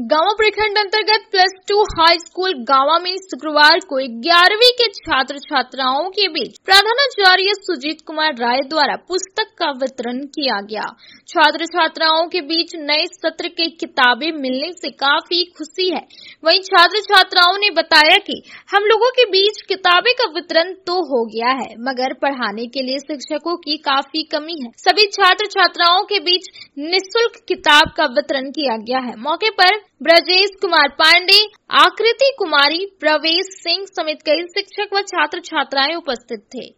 गांवा प्रखंड अंतर्गत +2 हाई स्कूल गांवा में शुक्रवार को 11वीं के छात्र छात्राओं के बीच प्रधानाचार्य सुजीत कुमार राय द्वारा पुस्तक का वितरण किया गया। छात्र छात्राओं के बीच नए सत्र की किताबें मिलने से काफी खुशी है। वहीं छात्र छात्राओं ने बताया कि हम लोगों के बीच किताबें का वितरण तो हो गया है, मगर पढ़ाने के लिए शिक्षकों की काफी कमी है। सभी छात्र छात्राओं के बीच निःशुल्क किताब का वितरण किया गया है। मौके पर ब्रजेश कुमार पांडे, आकृति कुमारी, प्रवेश सिंह समेत कई शिक्षक व छात्र छात्राएं उपस्थित थे।